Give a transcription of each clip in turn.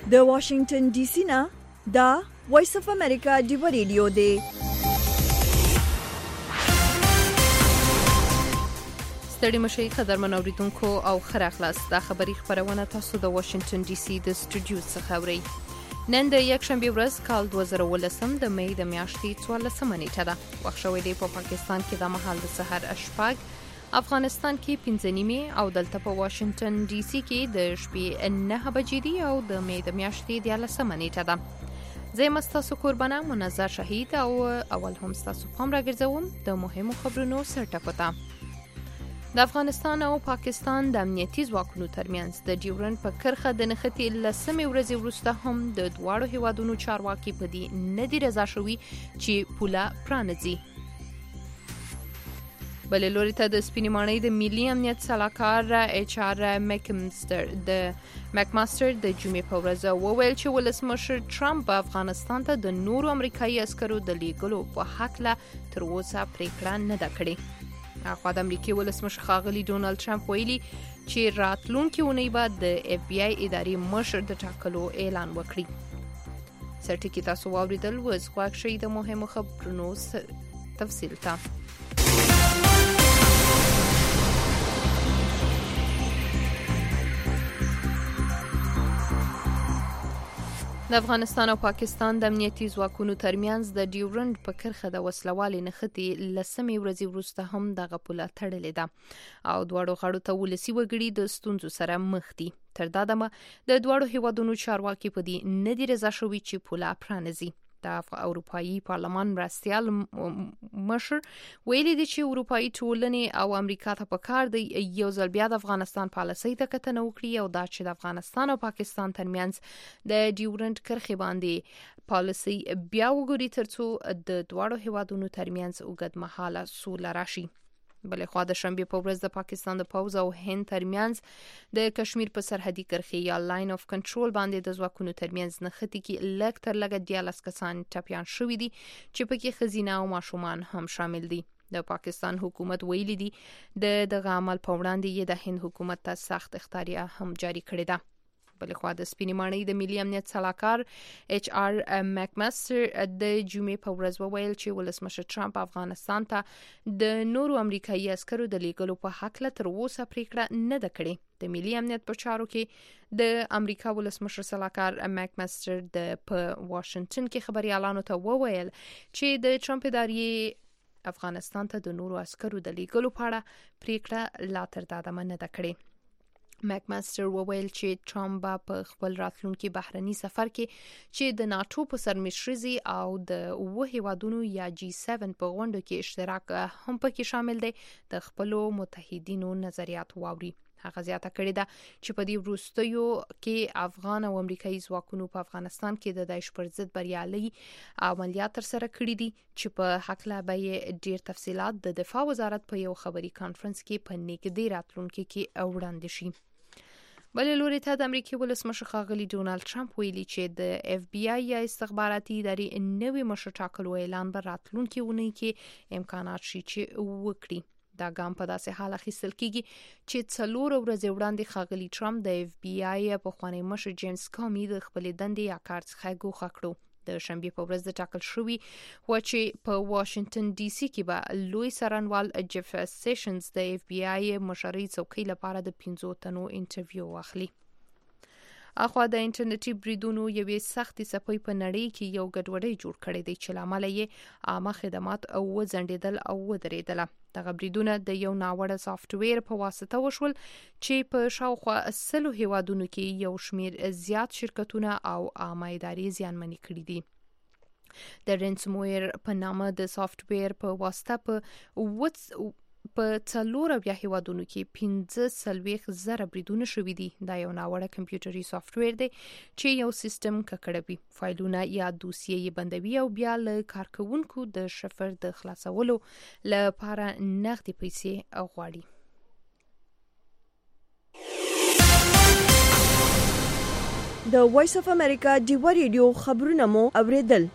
د واشنگټن ډي سي نه دا وایس اف امریکا دی ریډیو دی. ستړي مشي قدرمن اوریدونکو او خره خلاص دا خبری خبرونه تاسو د واشنگټن ډي سي د سټوډیو څخه اورئ. نن د یکشنبه ورځ کال 2018 د مې د میاشتې 14 نیټه ده. وخت شوی دی په پاکستان کې د مهال د سحر اشپاګ، افغانستان کې 5 نیمه او دلته په واشنگټن ډي سي کې د شپې 9 بجې دي او د مې د میاشتې 14 نیټه ده. زه مستاسو قربانه منظر شهید او اول هم تاسو پام راګرځوم د مهمو خبرونو سرټکوته. د افغانستان او پاکستان د امنیتي ځواکونو ترمنځ د ډیورنډ په کرښه د نښتې لسمې ورځې وروسته هم د دواړو هیوادونو چارواکي په دې نه دي رضا شوي چې پوله پرانځي. بلې لوري ته د سپینې ماڼۍ د ملي امنیت سلاکار ایچ آر مکماستر د جمعې په ورځ وویل چې ولسمشر ټرمپ افغانستان ته د نورو امریکایي عسکرو د لیږلو په هکله تر اوسه پریکړه نه ده کړې. اخوا د امریکای ولسمشر ښاغلي ډونالد ټرمپ ویلي چې راتلونکي اونۍ بعد د اف بی آی ادارې مشر د ټاکلو اعلان وکړي. سرټکی تاسو واوریدل وز خواږ شي د مهمو خبرونو تفصیل ته. د افغانستان او پاکستان د امنیتي ځواکونو ترمنځ د ډیورنډ په کرښه د وسلوالې نښتې لسمې ورځې وروسته هم دغه پوله تړلې ده او دواړو غاړو ته ولسي وګړي د ستونزو سره مخ دي. تر دا دمه د دواړو هیوادونو چارواکي په دې نه دي رضا شوي چې پوله پرانځي. د اروپایي پارلمان مرستیال مشر ویلي دي چې اروپایي ټولنې او امریکا ته پکار دی یو ځل بیا د افغانستان پالیسۍ ته کتنه وکړي او دا چې د افغانستان او پاکستان ترمنځ د ډیورنډ کرښې باندې پالیسۍ بیا وګوري ترڅو د دواړو هیوادونو ترمنځ اوږدمهاله سوله راشي. بلې خوا د شنبې په ورځ د پاکستان د پوځ او هند ترمنځ د کشمیر په سرحدي کرښې یا لاین اف کنټرول باندې د ځواکونو ترمنځ نښتې کې لږ تر لږه 14 کسان ټپیان شوي دي چې پکې ښځینه او ماشومان هم شامل دي. د پاکستان حکومت ویلي دي دغه عمل په وړاندې یې د هند حکومت ته سخت اختیاریه هم جاری کړې ده. بلې خوا د سپینې ماڼۍ د ملي امنیت سلاکار ایچ آر مکماستر د جمعې په ورځ وویل چې ولسمشر ټرمپ افغانستان ته د نورو امریکایي عسکرو د لیږلو په هکله تر اوسه پریکړه نه ده کړې. د ملي امنیت په چارو کې د امریکا ولسمشر سلاکار مکماستر په واشنگټن کې خبريالانو ته وویل چې د ټرمپ ادارې افغانستان ته د نورو عسکرو د لیږلو په اړه پریکړه لا تر دا دمه نه ده کړې. مکماستر وویل چې ټرمپ په خپل راتلونکي بهرني سفر کې چې د ناتو په سرمشرزي او د 9 هیوادونو یا جی 7 په غونډو کې اشتراک هم پکې شامل دی د خپل متحدینو نظریات واوري. هغه زیاته کړې ده چې په دې وروستیو کې افغان او امریکایي ځواکونو په افغانستان کې د داعش پر ضد بریالي عملیات ترسره کړي دي چې په هکله به ډیر تفصيلات د دفاع وزارت په یو خبري کانفرنس کې په نږدې راتلونکي کې وړاندې شي. بلې لوري ته د امریکای ولسمشر ښاغلي ډونالد ټرمپ ویلي چې د اف بی آی یا استخباراتي ادارې نوې مشر ټاکلو اعلان به راتلونکي اونۍ کې امکانات شي چې وکړي. دا ګام په داسې حال اخیستل کیږي چې 4 ورځې وړاندې ښاغلي ټرمپ د اف بی آی پخوانی مشر جیمز کامي د خپل دندې یا کار څخه ګوښه کړو. د شنبې په ورځ د ټاکل شوی و چې په واشنگټن ډي سي کې به لوی څارنوال جيف سیشنز د اف بی آی مشري څوکۍ لپاره د 15 تنو انټرویو واخلي. اخوا د انټرنیټي بریدونو یوې سختي څپې په نړۍ کې یو ګډوډي جوړ کړی دی چې لامل یې عامه خدمات او ځنډیدل او ودرېدل. دغه بریدونه د یو ناوړه سافټویر په واسطه وشول چې په شاوخوا 100 هیوادونو کې یو شمیر زیات شرکتونه او عامه ادارې زیانمنې کړي دي. د رینسمویر په نامه د سافټویر په واسطه په 4 هیوادونو کې 15,000 بریدونه شوي دي. دا یو ناوړه کمپیوټري سافټویر دی چې یو سیستم ککړوي، فایلونه یا دوسیې یې بندوي او بیا له کارکونکو د شفر د خلاصولو لپاره نغدي پیسې غواړي. د وایس اف امریکا دی ریډیو خبرونه مو اوریدل.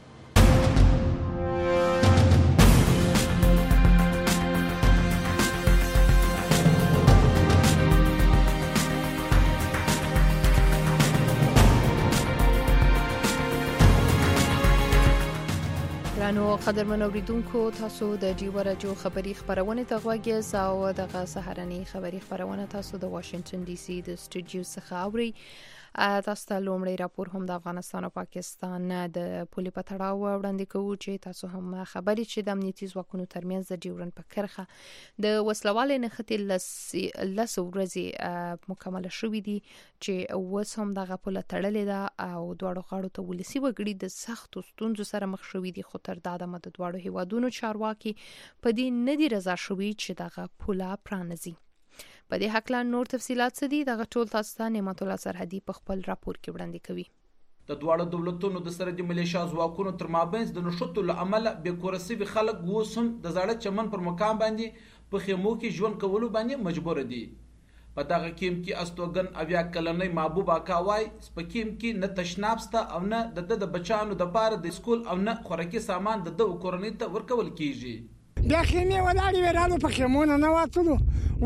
درنو قدرمنو اوریدونکو تاسو د ډیو رادیو خبری خبرونه ته غوږی او دغه سهارنی خبری خبرونه تاسو د واشنگټن ډي سي د سټوډیو څخه اوري. تاسو ته لومړی راپور هم د افغانستان او پاکستان د پولې په تړاو وړاندې کوو چې تاسو هم خبري چې د امنیتي ځواکونو ترمنځ د ډیورن په کرخه د وسلوالې نښتې لس ورځې مکمل شوې دي چې اوس هم دغه پوله تړلې ده او دواړو غاړو ته ولسی وګړي د سختو ستونزو سره مخ شوې دي، خو تر دا د دواړو هیوادونو چارواکي په دې نه دي رضا شوي چې دغه پوله پرانځي. په دې حق لا نور تفصيلات څه دي دغه ټول تاسو ته نعمت الله سرحدي په خپل راپور کې وړاندې کوي. د دواړو دولتونو د سرحدي ملیشیا ځواکونو تر مابینځ د نشټو له امله بې کورسي خلک اوس هم د زاړه چمن پر مقام باندې په خیمو کې ژوند کولو باندې مجبور دي. په دغه کیم کې استوګن اویا کلنۍ محبوب اکاوای سپکیم کې نه تشناب ستا او نه د بچانو د پاره د سکول او نه خوراکي سامان د کورنۍ ته ورکول کیږي. بیا خیمې ولاړې ورالو په خیمونه نه واتلو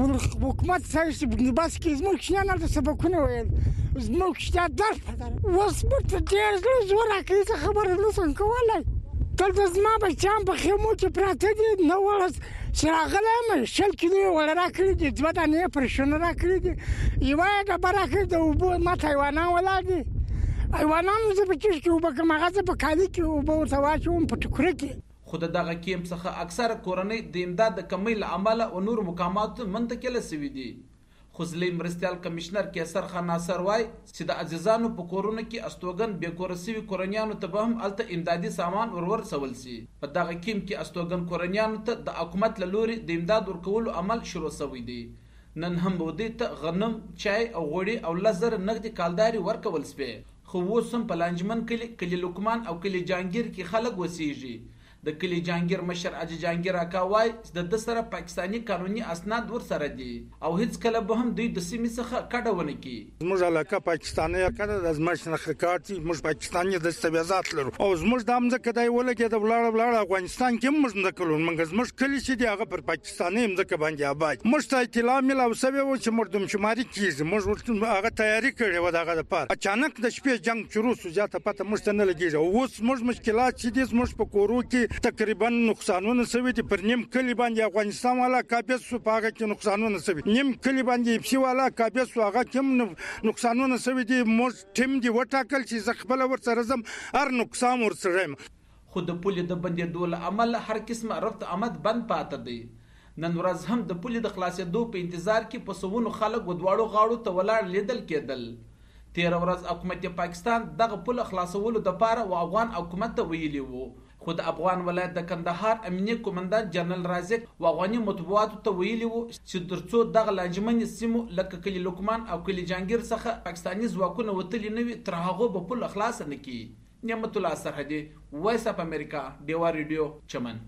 حکومت سایه بس کې زموږ کشنیان هلته سبقونه ویل زموږ کشنیان درس پداره اوس موږ ته ډېر زړه زور راکوي څه خبره نشم کولی. دلته زما بچیان په خیمو کې پراته دي، نه ورځ چې راغلی یم 100 کیلو یې وړه راکړي دي، 2 دانې یې پرشونه راکړي دي، یوه یې ډبه راکړي د اوبو ماته حیوانان ولاړ دي. حیوانانو زه په کښ کې اوبه کړم، هغه زه په کالي کې اوبه ورته واچوم په ټوکره کې. خو دغه کیم څخه اکثره کورنۍ د امداد د کمی له امله او نور مقامات منتقله شوي دي. خو ځلې مرستیال کمشنر کیسر خان ناصر وای چې د عزیزانو په کورونو کې استوګن بې کورسوي کورنیانو ته به هم الته امدادي سامان ورسول شي. په دغه کیم کې استوګن کورنیانو ته د حکومت له لوري د امداد ورکولو عمل شروع شوی دی. نن هم بودی ته غنم، چای او غوړي او لزر نقدي کالداري ورکول سپي. خو اوس هم په لانجمن کلی لقمان او کلی جانگیر کې خلک وسیږي. د کلی جانگیر مشر اجي جانگیر اکاوای د سره پاکستاني قانوني اسناد ور سره دي او هیڅ کله به هم دوی د سیمې څخه کډونه کی. زموږ علاقه پاکستاني کړه د زموږ نخره کارتي موږ پاکستاني د استبیازات لرو او زموږ د امزه کدای ولګي د ولاړ افغانستان کې موږ نه کولو موږ زموږ کلی چې دی هغه پر پاکستاني امزه باندې آباد موږ ته اطلاع مل او سبب و چې مردم شماري کیږي موږ هغه تیاری کړې و دغه لپاره. اچانک د شپې جنگ شروع شو، ځاته پته موږ نه لګیږي. اوس موږ مشکلات چې دي موږ په کورو کې تقریبا نقصانونه سوي دي. پر نیم کلی باندې افغانستان والا کابه سو پاګه کې نقصانونه سوي، نیم کلی باندې پسی والا کابه سو هغه کوم نقصانونه سوي دي. موږ ټیم دی وټاکل چې زخبل ور سره زم هر نقصان ور سره. خو د پولې د بندېدو له امله هر قسمه رفت آمد بند پاتې دی. نن ورځ هم د پولې د خلاصېدو په انتظار کې په سوونو خلک ودواړو غاړو ته ولاړ لیدل کېدل. 13 ورځ حکومت پاکستان دغه پوله خلاصولو لپاره و افغان حکومت ته ویلي وو. خو د افغان ولایت د کندهار امنیه کمانډنټ جنرال رازق و افغاني مطبوعاتو ته ویلي وو چې ترڅو دغه لانجمن سیمو لکه کلی لقمان او کلی جانگیر څخه پاکستاني ځواکونه وتلی نه وي تر هغه به پوله خلاص نه کی. نعمت الله سرحدي، وایس اف امریکا، ډیوا ریډیو چمن.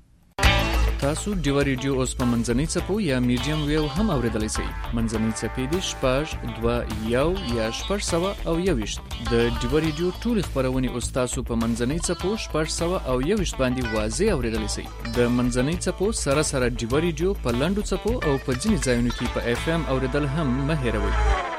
تاسو ډیوا ریډیو اوس په منځنۍ څپو یا میډیم ویو هم اوریدلای شئ. منځنۍ څپې د 2.1 یا 421 د ډیوا ریډیو ټول خبرونه اوس تاسو په منځنۍ څپو 421 باندې واضح اوریدلای شئ. د منځنۍ څپو سره ډیوا ریډیو په لاندو څپو او په ځینې ځایونو کې په اف ام اوریدل هم مه هېروئ.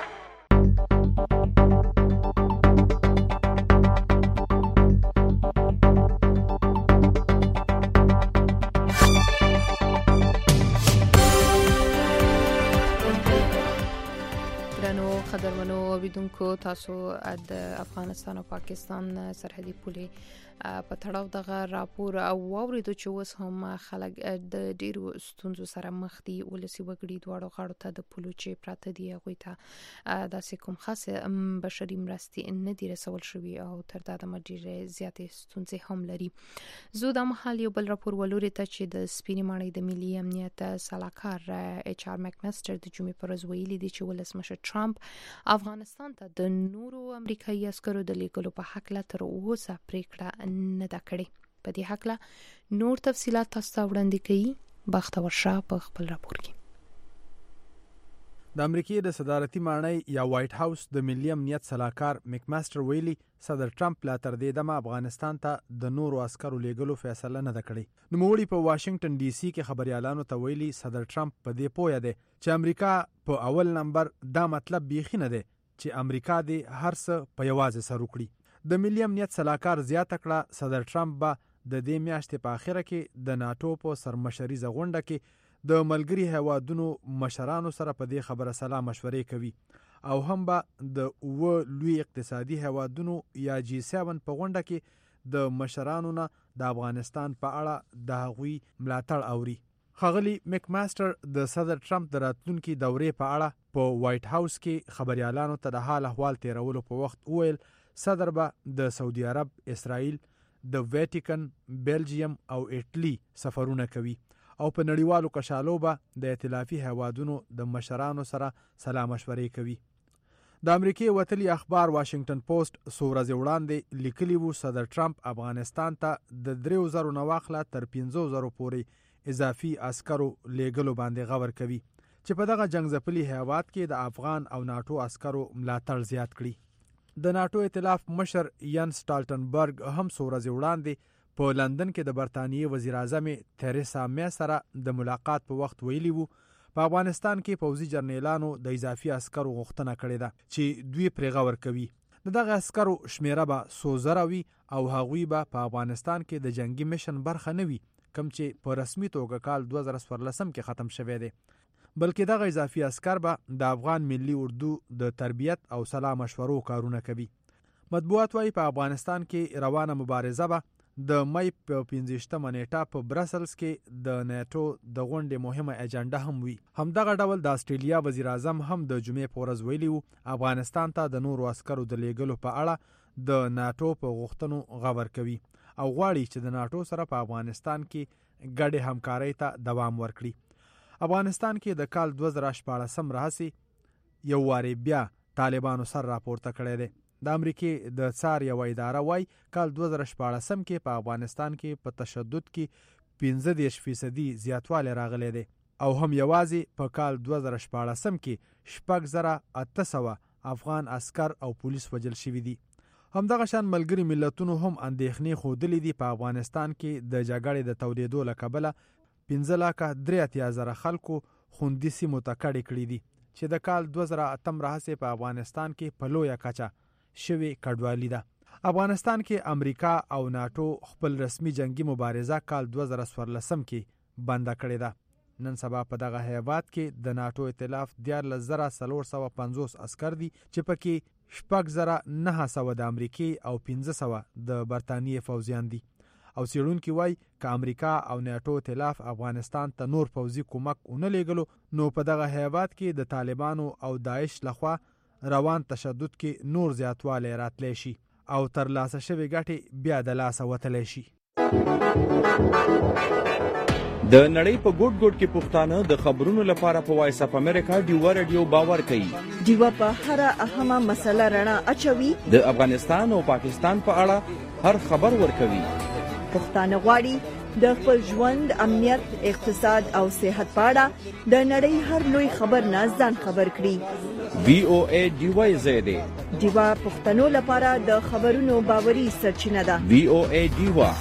اوریدونکو تاسو د افغانستان او پاکستان سرحدي پولې په تړاو دغه راپور او اوریدو چې اوس هم خلک د ډیرو ستونزو سره مخ دي. ولسی وګړي دواړو غاړو ته د پولو چې پراته دي هغوی ته داسې کوم خاصه بشري مرستې نه دي رسول شوي او تر دا د ډیرې زیاتې ستونزې هم لري. زه د مهال یو بل راپور ولوري ته چې د سپینې ماڼۍ د ملي امنیت سلاکار ایچ آر مکمستر د جمعې پر ورځ ویلي دي چې ولسمشر ټرمپ افغانستان ته د نورو امریکایي عسکرو د لیږلو په حق لا تر اوسه پریکړه نه دا کړې. په دې حق لا نور تفصيلات تاسو ته وړاندې کوي بختور شاه په خپل راپور کې. د امریکای د صدارتي ماڼۍ یا وایټ هاوس د ملي امنیت سلاکار مکماستر ویلي صدر ټرمپ لا تر دې دمه افغانستان ته د نورو عسکرو لیږلو فیصله نه ده کړې. نوموړي په واشنگټن ډي سي کې خبريالانو ته ویلي صدر ټرمپ په دې پوهه دی چې امریکا په اول نمبر دا مطلب بیخي نه دی چې امریکا دې هر څه په یوازې سر وکړي. د ملي امنیت سلاکار زیاته کړه صدر ټرمپ به د دې میاشتې په اخره کې د ناتو په سرمشریزه غونډه کې د ملګري هیوادونو مشرانو سره په دې خبره سلا مشورې کوي او هم به د لوی اقتصادي هیوادونو یا G7 په غونډه کې د مشرانو نه د افغانستان په اړه د هغوی ملاتړ اوري. ښاغلي میک ماستر د صدر ټرمپ د راتلونکي دورې په اړه په وایټ هاوس کې خبريالانو ته د حال احوال تیرولو په وخت وویل صدر به د سعودي عرب، اسرائیل، د ویټیکن، بیلجیم او ایټلی سفرونه کوي او په نړیوالو کشالو به د ائتلافي هیوادونو د مشرانو سره سلا مشورې کوي. د امریکای وتلي اخبار واشنگټن پوسټ څو ورځې وړاندې لیکلي وو صدر ټرمپ افغانستان ته د 3000 نه واخله تر 50,000 پورې اضافي عسکرو لیږلو باندې غور کوي چې په دغه جنگ ځپلي هیواد کې د افغان او ناتو عسکرو ملاتړ زیات کړي. د ناتو ائتلاف مشر ین سټالټنبرګ هم څو ورځې وړاندې په لندن کې د برطانیې وزیر اعظم تریسا مې سره د ملاقات په وخت ویلي وو په افغانستان کې پوځي جرنیلانو د اضافي عسکرو غوښتنه کړې ده چې دوی پرې غور کوي. دغه عسکرو شمیره به 100,000 وي او هغوی به په افغانستان کې د جنگي میشن برخه نه وي کوم چې په رسمي توګه کال 2014 کې ختم شوی دی، بلکې دغه اضافي عسکر به د افغان ملي اردو د تربیت او سلا مشورو کارونه کوي. مطبوعات وايي په افغانستان کې روانه مبارزه به د مې په 15مه نیټه په برسلز کې د ناتو د غونډې مهمه اجنډا هم وي. همدغه ډول د استرالیا وزیر اعظم هم د جمعې په ورځ ویلي وو افغانستان ته د نورو عسکرو د لیږلو په اړه د ناتو په غوښتنو غور کوي او غواړي چې د ناتو سره په افغانستان کې ګډې همکارۍ ته دوام ورکړي. افغانستان کې د کال 2014 راهیسې یو واري بیا طالبانو سر راپورته کړی دی. د امریکای د څار یو اداره وايي کال 2014 کې په افغانستان کې په تشدد کې 15% زیاتوالی راغلی دی او هم یوازې په کال 2014 کې 6,800 افغان عسكر او پولیس وژل شوي دي. همدغه شان ملګري ملتونو هم اندېښنې ښودلې دي په افغانستان کې د جګړې د تودېدو له کبله 15,83,000 خلکو خوندي سیمو ته کډې کړي دي چې د کال 2008 راهیسې په افغانستان کې په لویه کچه شوې کډوالي ده. افغانستان کې امریکا او ناتو خپل رسمي جنگي مبارزه کال 2014 کې بنده کړې ده. نن سبا په دغه هیواد کې د ناتو ائتلاف 14,450 عسكر دي چې پکې 6,900 د امریکای او 500 د برطانیې فوجیان دي او څېړونکي وایي که امریکا او ناتو ائتلاف افغانستان ته نور پوځي کومک ونه لیږلو نو په دغه هیواد کې د طالبانو او داعش لخوا روان تشدد کې نور زیاتوالی راتلی شي او ترلاسه شوې ګټې بیا د لاسه وتلی شي. د نړۍ په ګوټ ګوټ کې پښتانه د خبرونو لپاره په وایس اف امریکا ډیوا رادیو باور کوي. ډیوا په هر اهمه مسله رڼا اچوي. د افغانستان او پاکستان په اړه هر خبر ورکوي. پښتانه غواړي د خپل ژوند، امنیت، اقتصاد او صحت په اړه د نړۍ هر لوی خبر نه ځان خبر کړي. VOA ډیوا زیاده ډیوا پښتنو لپاره د خبرونو باوري سرچینه ده. VOA ډیوا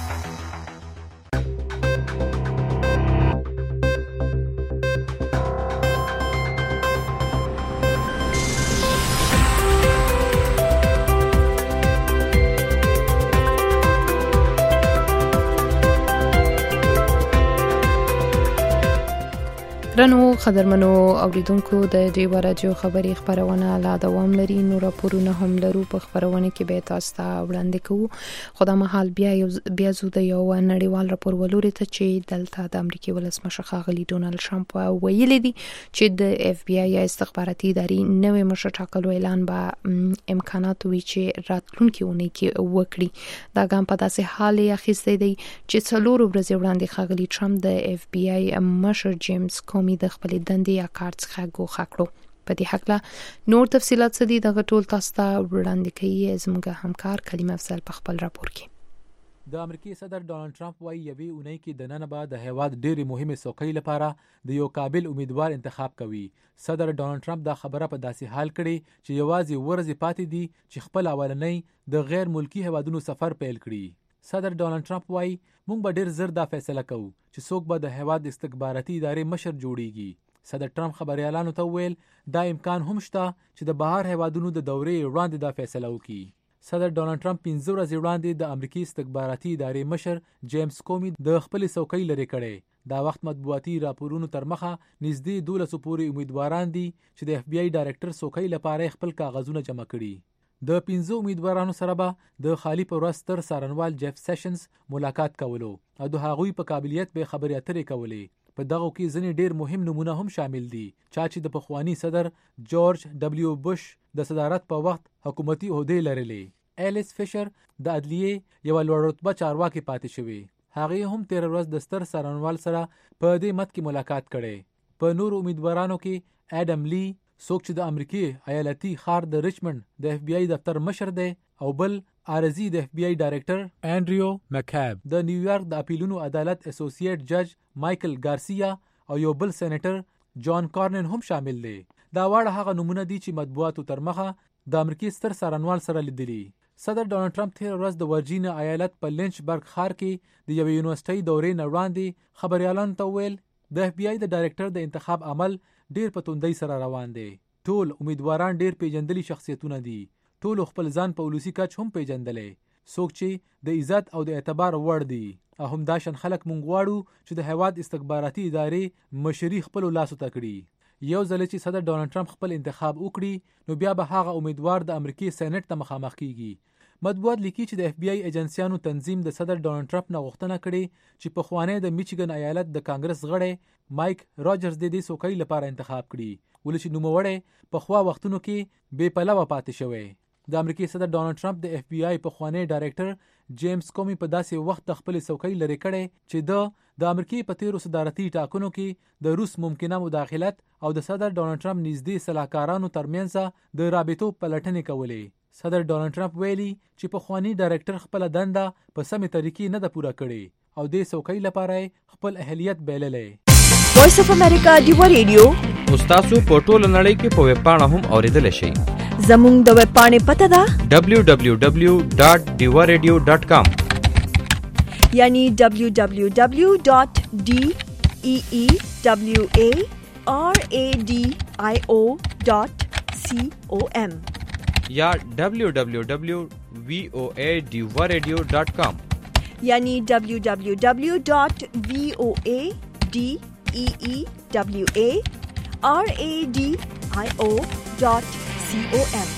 رنو خبرمنو اوریدونکو د ډیوا رادیو خبري خبرونه لا دوام لري. نو راپورونه هم لرو په خبرونه کې به تاسو ته وړاندې کوو. خو دا مهال بیا زو د یو نړیوال راپور ولوري ته چې دلته د امریکای ولسمشر ښاغلي ډونالد ټرمپ ویلي دي چې د FBI یا استخباراتي ادارې نوې مشر ټاکلو اعلان به امکانات وي چې راتلونکي اونۍ کې وکړي. دا ګام په داسې حال کې اخیستی دی چې څلور ورځې وړاندې ښاغلي ټرمپ د FBI مشر جیمز کومي د خپل دندې یا کار څخه ګوښه کړو. په دې حق نور تفصيلات څه دي دغه ټول تاسو ته وړاندې کوي زموږ همکار کلیم افضل په خپل راپور کې. د امریکای صدر ډونالد ټرمپ وايي یوې اونۍ کې د نن بعد د هیواد ډېری مهمه څوکۍ لپاره د یو قابل امیدوار انتخاب کوي. صدر ډونالد ټرمپ دا خبره په داسې حال کړي چې یوازې ورځې پاتې دي چې خپل اولنۍ د غیر ملکی هیوادونو سفر پیل کړي. صدر ډونالد ټرمپ وايي موږ به ډېر زر دا فیصله کوو چې څوک به د هیواد استخباراتي ادارې مشر جوړیږي. صدر ټرمپ خبريالانو ته ویل دا امکان هم شته چې د بهر هیوادونو د دورې وړاندې دا فیصله وکړي. صدر ډونالد ټرمپ 15 ورځې وړاندې د امریکای استخباراتي ادارې مشر جیمز کومي د خپل څوکۍ لرې کړې. دا وخت مطبوعاتي راپورونو تر مخه نږدې 12 پورې امیدواران دي چې د اف بی آی ډایرکټر څوکۍ لپاره خپل کاغذونه جمع کړي. د 15 امیدوارانو سره به د خالی پر ورځ تر څارنوال جیف سیشنز ملاقات کولو او د هغوی په قابلیت به خبرې اترې کولې. په دغه کې ځینې ډیر مهم نمونه هم شامل دي چې د پخوانی صدر جورج دبلیو بوش د صدارت په وخت حکومتي عہدې لرلې. ایلیس فیشر د عدلیې یو لوړ رتبه چارواکي پاتې شوی. هغه هم 13 ورځ د ستر څارنوال سره په دې مت کې ملاقات کړي. په نور امیدوارانو کې اډم لی څوک چې د امریکای ایالتي ښار د ریچمنډ د اف بی آی دفتر مشر دی او بل عارضی د اف بی آی ډایرکټر انډریو مکاب، د نیویارک د اپیلونو عدالت اسوسییټ جج مایکل ګارسیا او یو بل سېنیټر جان کارنن هم شامل دي. دا واړه هغه نمونه دي چې مطبوعاتو تر مخه د امریکای ستر څارنوال سره لیدلي. صدر ډونالد ټرمپ تیر ورځ د ورجینیا ایالت په لینچبرګ ښار کې د یوې یونیورسيټۍ دورې نه وړاندې خبريالانو ته ویل د اف بی آی د ډایرکټر د انتخاب عمل ډیر په توندۍ سره روان دی. ټول امیدواران ډیر پیژندلي شخصیتونه دي. ټول خپل ځان په ولسی کچ هم پیژندلې. څوک چې د عزت او د اعتبار وړ دي. هم داشن خلک مونږ غواړو چې د هیواد استخباراتي ادارې مشري خپل لاسو ته کړي. یو ځل چې صدر ډونالد ټرمپ خپل انتخاب وکړي نو بیا به هغه امیدوار د امریکای سېنات ته مخامخ کیږي. مطبوعات لیکي چې د اف بی آی ایجنسیانو تنظیم د صدر ډونالد ټرمپ نه غوښتنه کړې چې په خوانی د میچیګن ایالت د کانګرس غړی مایک راجرز د دې څوکۍ لپاره انتخاب کړي. ولې چې نوموړی په خوا وختونو کې بې پلوه پاتې شوی. د امریکای صدر ډونالد ټرمپ د اف بی آی په خوانی ډایرکټر جیمز کومي په داسې وخت د خپل څوکۍ لري کړي چې د امریکای په تیرو صدارتي ټاکنو کې د روس ممکنه مداخلت او د صدر ډونالد ټرمپ نږدې صلاحکارانو ترمنځ د رابطو پلټنې کولې. صدر ډونالد ټرمپ ویلي چې په خوانی ډایرکټر خپل دنده په سمې طریقې نه ده پوره کړې او د څوکۍ لپاره خپل اهلیت بایللې. وایس اف امریکا دیوا ریډیو تاسو په ټوله نړۍ کې په ویب پاڼه هم اوریدل شئ. زموږ د ویب پاڼې پته ده www.diwaradio.com یعنی www.deewaradio.com یا www.voadiwaradio.com یعنی www.voadiwaradio.com.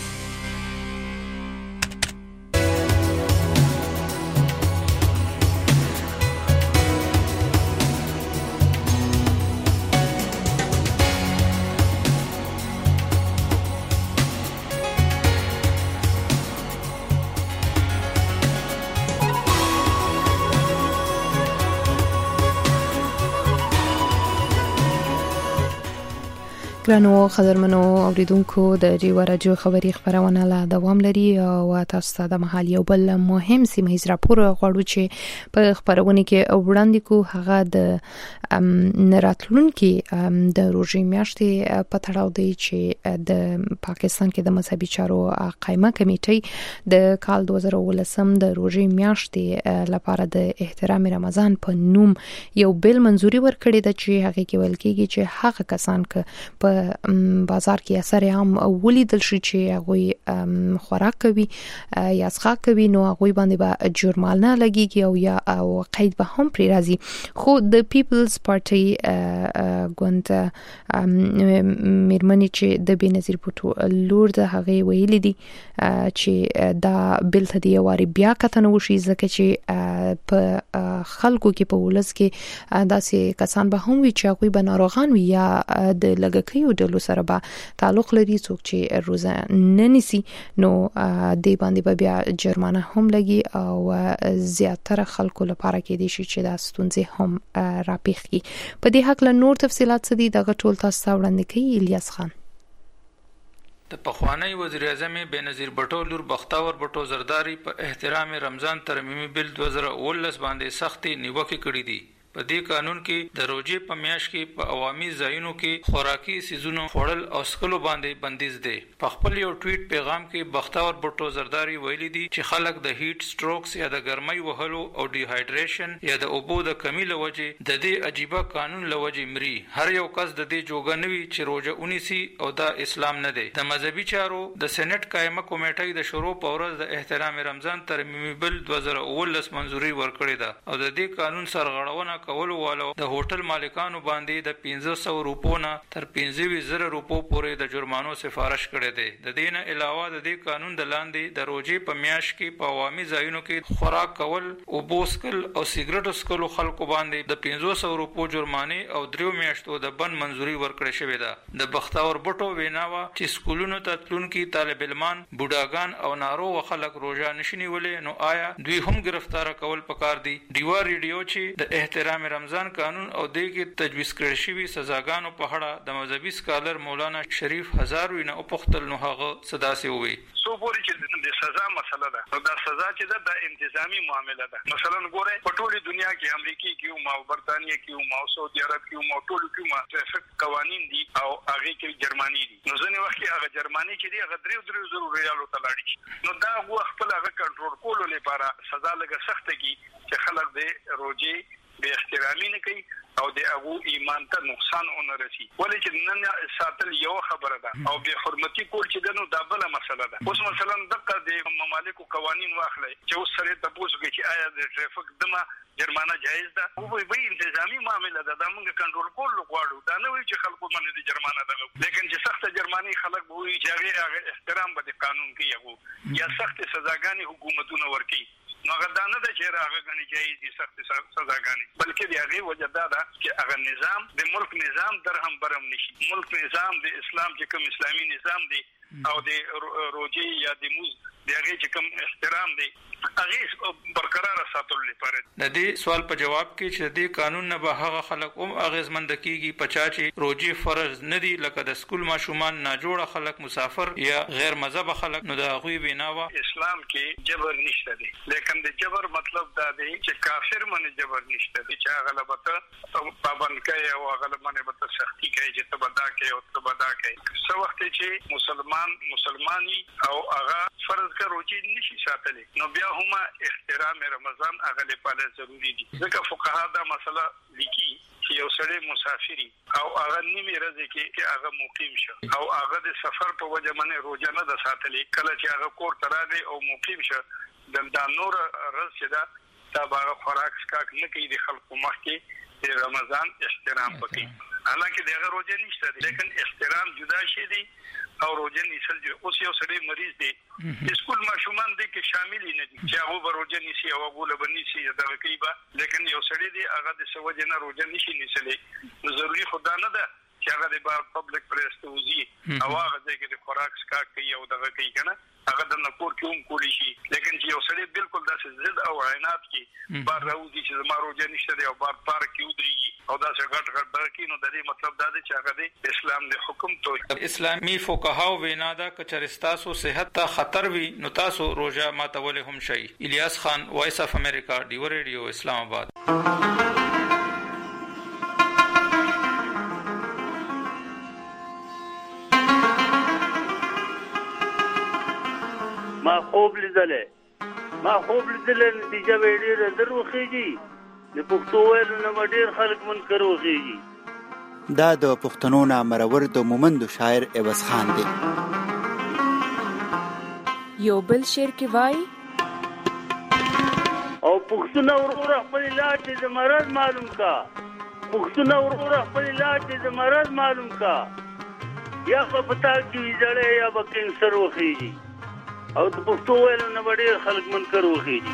ګرانو قدرمنو اوریدونکو د ډیوا راډیو خبری خبرونه لا دوام لري او تاسو ته د محل یو بل مهم سیمه‌ایز راپور غواړو چې په خبرونه کې وړاندې کو هغه د نراتلونکو د روژې میاشتې په تړاو دی چې د پاکستان کې د مذهبي چارو قائمه کمیټې د کال 2019 د روژې میاشتې لپاره د احترام رمضان په نوم یو بل منځوري ورکړی د چې هغه کې ویل کېږي چې هغه کسان ک په بازار کې اثر عام ولیدل شي چې هغه خوراک کوي یا څښاک کوي نو هغه باندې به جرمانه لګيږي او یا قید به هم پرې راځي. خو د پیپلز پارټي ګوند میرمنې چې د بنظیر بوټو لور د هغه ویلي دي چې دا بل ته دی واري بیا کتنه وشي ځکه چې په خلکو کې په ولس کې داسې کسان به هم وي چې هغه به ناروغان وي یا د لګکې او د لوسره به تعلق لري څوک چې روزه نه نیسي نو د باندې به بیا جرمانه هم لګي او زیاتره خلکو لپاره کې دي چې دا ستونزې هم راپیخي. په دې حق له نور تفصيلات څه دي دغه ټول تاسو ته وړاندې کوي الیاس خان. د پخوانی وزیر اعظم بنظیر بوټو لور بختاور بوټو زرداری په احترام رمضان ترمیمي بل 2019 باندې سختي نیوکه کړې دي. په دې قانون کې د روزې په میاشت کې په عوامي ځایونو کې خوراکي سیزونو خوړل او څښلو باندې بندیز دی. په خپل یو ټویټ پیغام کې بختور بټو زرداری ویلي دي چې خلک د هیټ سټروکس یا د ګرمۍ وهلو او ډیهایډریشن یا د اوبو د کمی له وجې د دې عجیبه قانون له وجې مري. هر یو کس د دې جوګه نوي چې روزه ونیسي او دا اسلام نه دی. د مذهبي چارو د سېنات قائمه کمیټې د شروع په ورځ د احترام رمضان ترمیمي بل 2019 منځوري ورکړې ده او د دې قانون سرغړونه کولو والو د هوټل مالکانو باندې د 1500 روپو نه تر 25000 روپو پورې د جرمانو سفارش کړې ده. د دې نه علاوه د دې قانون د لاندې د روزې په میاشت کې په عوامي ځایونو کې خوراک کول او بوسکل او سیګریټ اسکلو خلکو باندې د 500 روپو جرمانه او 3 میاشتو د بند منځوري ورکړې شوې ده. د بختور بټو ویناوه چې سکولونو ته تلونکي طالب علمان بوډاګان او ناروغ خلک روزه نشي ولې نو آیا دوی هم گرفتار کول پکار دي. ډیوا ریډیو چې د احترام رمضان قانون او د کې تجویز کړی شوی سزاګانو په اړه د مذهبي سکالر مولانا شریف هزاروی نه وپوښتل نو هغه صدا سي وي سو پوری چې د سزا مسله ده نو دا سزا چې د انتظامی معامله ده. مثلا ګوره په ټوله دنیا کې امریکا کې او برتانیې کې او سعودي عرب کې او ټولو کې ټریفیک قوانین دي او هغه کې جرمانی دي. نو ځنې وخت کې هغه جرمانی چې دی هغه 300 ریالو ته لاړي. نو دا هغه خپل هغه کنټرول کولو لپاره سزا لګه سخته کی چې خلک د روزي به احترامي نه کوي او د هغه ایمان ته نقصان ونه رسي. ولې چې نن ساتل یو خبره ده او به حرمتي کول چې دنو دا بل مسله ده. اوس مثلا دغه د ممالکو قوانین واخلې چې اوس سره تاسو کې چې آیا د ټریفیک دمه جرمانه جایز ده او به انتظامی معامله ده. دا موږ کنټرول کول غواړو. دا نه وي چې خلکو باندې د جرمانه ده لیکن چې سخت جرمانه خلک به وي چې هغه احترام به قانون کوي یا سخت سزاګانې حکومتونه ورکي. نو هغه دا نه ده چې هغه غني جایز دي سخت سزاګانې بلکې د هغه وجه دا ده چې هغه نظام د ملک نظام درهم برم نشي. ملک نظام د اسلام چې کوم اسلامي نظام دی او د روزي یا د موز د هغه چې کوم احترام دی هغه برقرار ساتل لپاره. د دې سوال په جواب کې چې د قانون نه به هغه خلک اغیزمند کیږي پچا چې روزي فرض نه دي لکه د سکول ماشومان نه جوړه خلک مسافر یا غیر مذهب خلک نو د هغه بناوه اسلام کې جبر نشته دی. لیکن د جبر مطلب دا دی چې کافر باندې جبر نشته دی چې هغه لبته پابند کوي او هغه باندې به سختی کوي چې تبدا کوي او تبدا کوي. څو وخت چې مسلمانی او هغه فرض کا روزي نشي ساتلی نو بیا هم احترام رمضان هغه لپاره ضروری دي. ځکه فقها دا مسله لیکي چې یو سړی مسافری او هغه نیمه ورځ کې هغه مقیم شو او هغه د سفر په وجه باندې روزه نه ده ساتلی. کله چې هغه کور ته راغی او مقیم شو دا نور ورځ چې دا هغه خوراک سکاک نه کوي د خلکو مخ کې د رمضان احترام وکړي. حالانکه دغه روزه نشته لیکن احترام جدا شي دي او روزه نیسل جو اوس یو سړی مریض دی سکول ماشومان دي کې شامل نه دي چې هغه به روزه نیسي او هغه له بنسي دا کوي لیکن یو سړی دی هغه د سوجه نه روزه نشي نیسلې. ضروري خدا نه ده چې هغه د پبلک پریس ته وزي او هغه ځکه د خوراک سکاک کوي او دغه کوي کنه هغه د نکور کوم کولی شي. لیکن چې یو سړی بالکل داسې ضد او عینات کې بار راوځي چې زما روزه نشته دی او بار پارک کې ودرېږي او داسې غټ برکی نو د دې مطلب دا دی چې هغه د اسلام د حکم توهین. اسلامي فقهاو وینا ده که چرستاسو صحت ته خطر وي نو تاسو روزه ماتول هم شي. الیاس خان وایس اف امریکا ډیو ریډیو اسلام آباد. ما خوب لیدلې نتیجه به ډېره در وخیږي د پښتو ویلو نه ډېر خلک منکر وخیږي. دا د پښتنو نه مرور د مومندو شاعر عوض خان دی. یو بل شعر کې وایي او پښتون ورور خپل علاج د مرض معلوم کا پښتون ورور خپل علاج د مرض معلوم کا یا خو پتا کې ځړې یا بکینسر وخیږي او د پښتو ویلو نه ډېر خلک منکر وخیږي.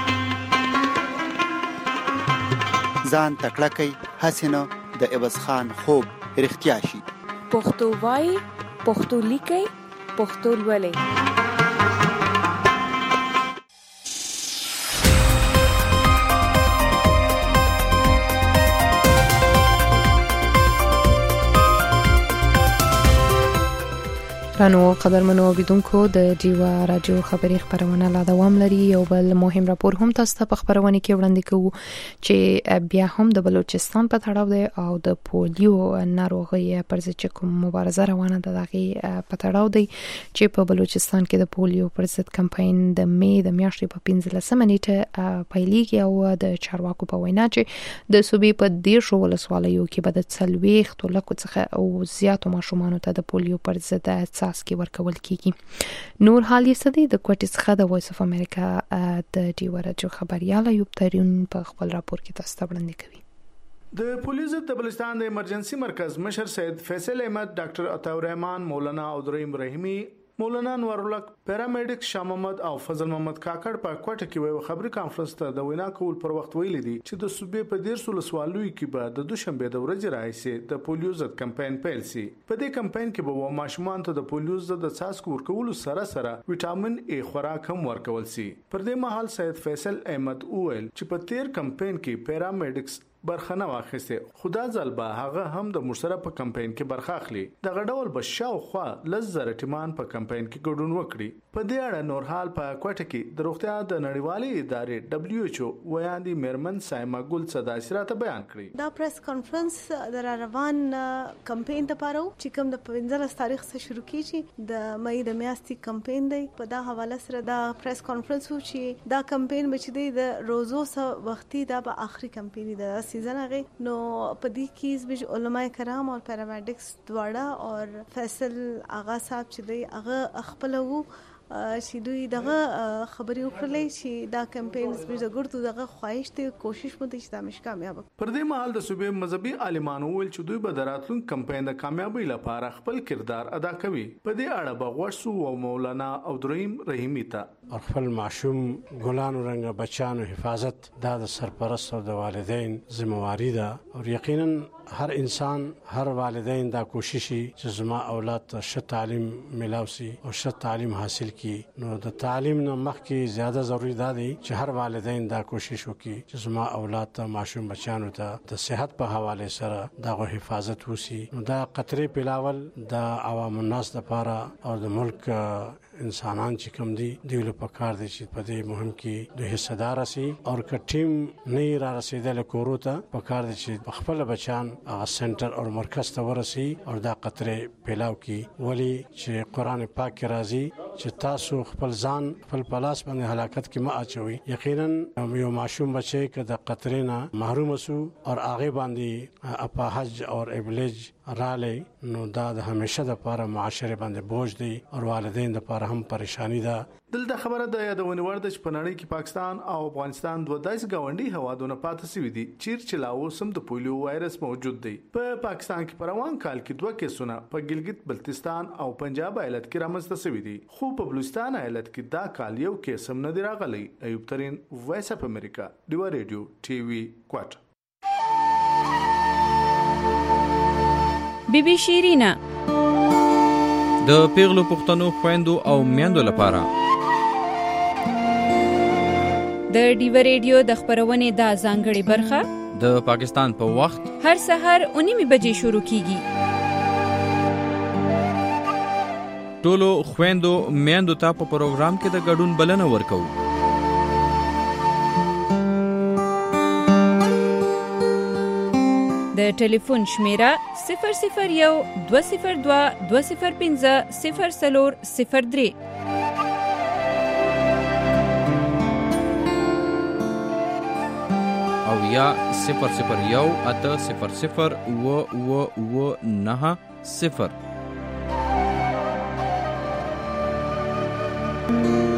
ځان تکړه کوي هسې نه د عوض خان خوب رښتیا شي. پښتو وایي پښتو لیکي پښتو لولئ. رانو قدرمنو اوریدونکو د ډیوا رادیو خبري خبرونه لا دوام لري. یو بل مهم راپور هم تاسو ته په خبرونه کې وړاندې کوو چې بیا هم د بلوچستان په تړاو دی او د پولیو ناروغي پر ضد کوم مبارزه روانه ده دغه په تړاو دی چې په بلوچستان کې د پولیو پر ضد کمپاین د مې د میاشتې په 15 نیټه پیلېږي او د چارواکو په وینا چې د صوبې په 10 ولسوالیو کې به د 40 لکو څخه او زیاتو ماشومانو ته د پولیو پر ضد کې ورکول کیږي. نور حال یې سدي د کوټې څخه د وایس اف امریکا د ډیوا رادیو خبريال ایوب ترین په خپل راپور کې تاسو ته وړاندې کوي. د پولیسو د بلوچستان د ایمرجنسي مرکز مشر سید فیصل احمد، ډاکټر عطا الرحمن، مولانا عبدالرحیم رحیمی، مولانا انور الحق، پیرامیډیک شاه محمد او فضل محمد کاکړ په کوټه کې یو خبري کانفرنس ته د وینا کول پر وخت ویل دي چې د صوبې په 13 سوالوي کې به د دوشنبه د ورځې راځي د پولیو ضد کمپاین پیل شي. په دې کمپاین کې به ماشومان ته د پولیو ضد د څاڅکو ورکول سره سره وټامین ای خوراک هم ورکول شي. پر دې مهال سید فیصل احمد وویل چې په تیر کمپاین کې پیرامیډیکس برخنه واخیسته، خدا ځلبه هغه هم د مرسره په کمپاین کې برخه اخلي. د غډول بشاو خو لزر ټیمان په کمپاین کې ګډون وکړي. په دې اړه نور حال په کوټه کې د روغتیا د نړیوالې ادارې WHO ویاندې میرمن سایما ګل صدا سراته بیان کړی. دا پریس کانفرنس د روان کمپاین لپاره چې کوم د 15 تاریخ څخه شروع کیږي د مې د میاشتې کمپاین دی. په دا حواله سره دا پریس کانفرنس و چې دا کمپاین بچ دی د روزو سره وختي دا به اخري کمپاین دی سیزن هغه نو په دې کې زموږ علماء کرام او پیرامیډیکس دواړه او فیصل آغا صاحب چې دی هغه خپل وو چې دوی دغه خبرې وکړلې چې دا کمپاین زموږ د ګردو دغه خواهش ته کوشش مو دي چې دا مش کامیاب. پر دې مهال د صوبې مذهبي عالمانو ویل چې دوی به د راتلونکي کمپاین د کامیابی لپاره خپل کردار ادا کوي. په دې اړه بغوښسو او مولانا عبدالرحیم رحیمی ته خپل معصوم ګلانو رنګ بچانو حفاظت دا د سرپرست او د والدین ذمہواری ده او یقینا هر انسان هر والدین دا کوششي چې زما اولاد ته ښه تعلیم ملاوي او ښه تعلیم حاصل کړي. نو د تعلیم نه مخکې زیاده ضروری ده چې هر والدین دا کوشش وکړي چې زما اولاد ته معصوم بچانو ته د صحت په حواله سره دغه حفاظت وسی. نو دا قطرې پیلاول د عوام الناس لپاره او د ملک انسانان چې کوم دي دوی له پکار دي چې په دې مهم کې د حصدار شي او کټیم نه را رسیدل کوروته پکار دي چې خپل بچان سنټر او مرکز ته ورسي او دا قطرې پیلاو کی. ولی چې قران پاک کې راځي چې تاسو خپل ځان خپل پلاس باندې هلاکت کې ما اچوي. یقینا یو معصوم بچي که د قطرې نه محروم شو او هغه باندې اپاحج او ابلج رالی نو دا د همیشه د لپاره معاشره باندې بوج دی او والدین د لپاره هم پریشانی ده. دلته خبره د یادونه ورده چې په نړۍ کې پاکستان او افغانستان دوه داسې گاونډي هوادونه پاتې شوي دي چې لا اوس هم د پولیو وایرس موجود دی. په پاکستان کې په روان کال کې 2 کیسونه په ګلګت بلتستان او پنجاب ایالت کې رامنځته شوي دي، خو په بلوچستان ایالت کې دا کال یو کیس هم نه دی راغلی. ایوب ترین، وایس اف امریکا، ډیوا ریډیو ټي وي کوټ. بیبي شیرینا د پیغلو پښتنو خويندو او میندو لپاره د ډیوا ریډیو د خبرونې د ځانګړي برخه د پاکستان په وخت هر سحر 9:00 بجې شروع کیږي. ټولو خويندو میندو ته په پروګرام کې د ګډون بلنه ورکو. د ټلیفون شمیره 001 202 205 0403 او یا 001 800 990.